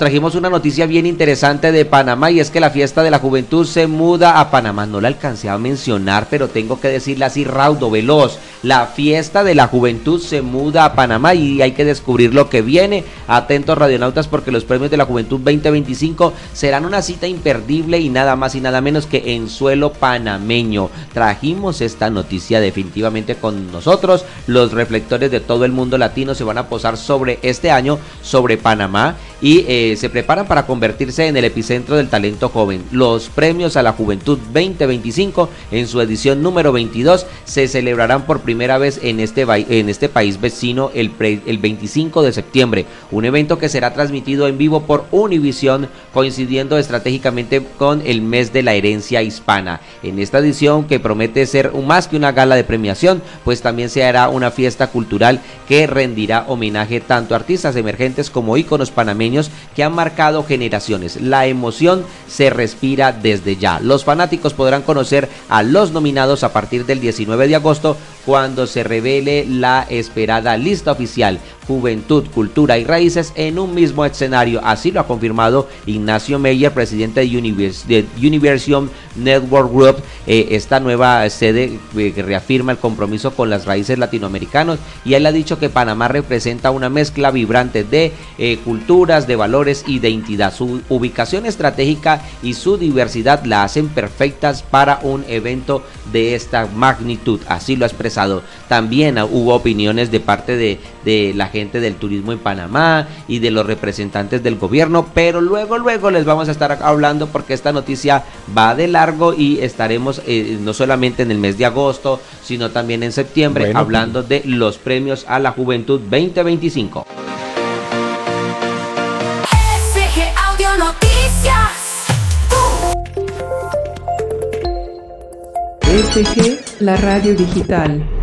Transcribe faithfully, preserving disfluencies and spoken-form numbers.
trajimos una noticia bien interesante de Panamá y es que la fiesta de la juventud se muda a Panamá. No la alcancé a mencionar, pero tengo que decirla así raudo, veloz. La fiesta de la juventud se muda a Panamá y hay que descubrir lo que viene. Atentos radionautas, porque los premios de la juventud veinte veinticinco serán una cita imperdible y nada más y nada menos que en suelo panameño. Trajimos esta noticia definitivamente con nosotros. Los reflectores de todo el mundo latino se van a posar sobre este año, sobre Panamá, y eh, se preparan para convertirse en el epicentro del talento joven. Los premios a la juventud veinte veinticinco en su edición número veintidós se celebrarán por primera vez en este, en este país vecino el, pre, el veinticinco de septiembre, un evento que será transmitido en vivo por Univisión, coincidiendo estratégicamente con el mes de la herencia hispana. En esta edición, que promete ser más que una gala de premiación, pues también se hará una fiesta cultural que rendirá homenaje tanto a artistas emergentes como íconos panameños que han marcado generaciones. La emoción se respira desde ya. Los fanáticos podrán conocer a los nominados a partir del diecinueve de agosto, cuando se revele la esperada lista oficial. Juventud, Cultura y Raíces en un mismo escenario. Así lo ha confirmado Ignacio Meyer, presidente de, Univers de Univision Network Group, eh, esta nueva sede eh, que reafirma el compromiso con las raíces latinoamericanas, y él ha dicho que Panamá representa una mezcla vibrante de eh, culturas, de valores y de identidad. Su ubicación estratégica y su diversidad la hacen perfectas para un evento de esta magnitud. Así lo ha expresado. También uh, hubo opiniones de parte de, de la gente del turismo en Panamá y de los representantes del gobierno, pero luego luego les vamos a estar hablando, porque esta noticia va de largo y estaremos eh, no solamente en el mes de agosto, sino también en septiembre, bueno, hablando de los premios a la juventud veinte veinticinco. S G Audio Noticias. S G, la radio digital.